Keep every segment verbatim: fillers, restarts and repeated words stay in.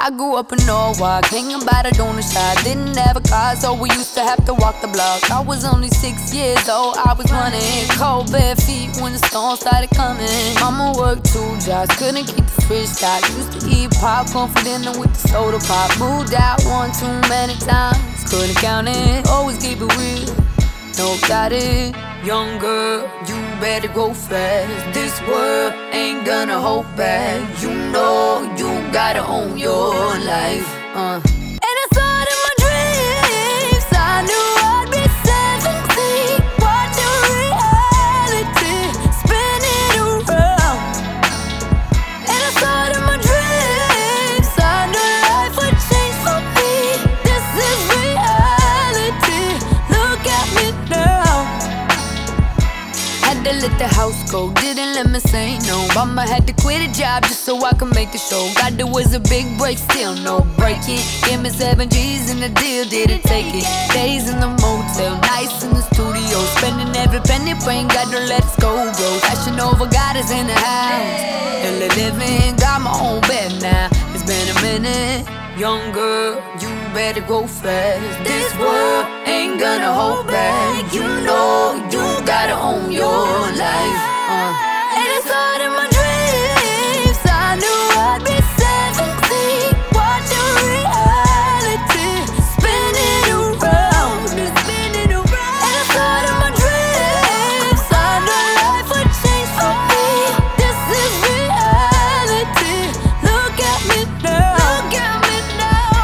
I grew up in Norwalk, hanging by the donor shop. Didn't have a car, so we used to have to walk the block. I was only six years old, I was running cold bare feet when the storm started coming. Mama worked two jobs, couldn't keep the fridge stocked. Used to eat popcorn for dinner with the soda pop. Moved out one too many times, couldn't count it. Always keep it real, no got it. Young girl, you better go fast. This world ain't gonna hold back. You know you gotta own your life. uh. And I saw it in my dreams. I knew I'd be seventeen, watching reality spinning around. And I saw it in my dreams. I knew life would change for me. This is reality. Look at me now. Had to let the house go, didn't let me say no. Mama had to quit a job just so I could make the show. God, there was a big break, still no breaking. Give me seven G's and the deal didn't take it. Days in the motel, nights in the studio, spending every penny, praying God don't let us go, bro. Fashion over, God is in the house, and living, got my own bed now. It's been a minute. Young girl, you better go fast. This world ain't gonna hold back. You know you gotta own your life. uh. And I saw it in my dreams. I knew I'd be seventeen, watching reality spinning around, spinning around. And I saw it in my dreams. I knew life would change for me. This is reality. Look at me now. Look at me now.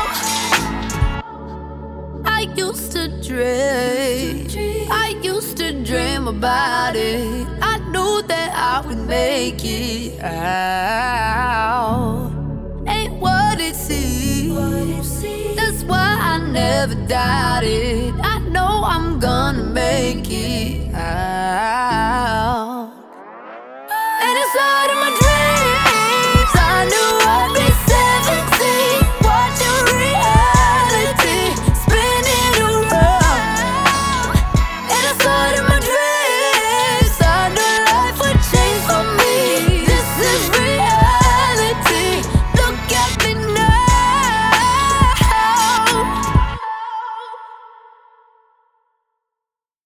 I used to dream. I used to dream about it. I knew that I would make it out. Ain't what it seems. That's why I never doubted. I know I'm gonna make it out.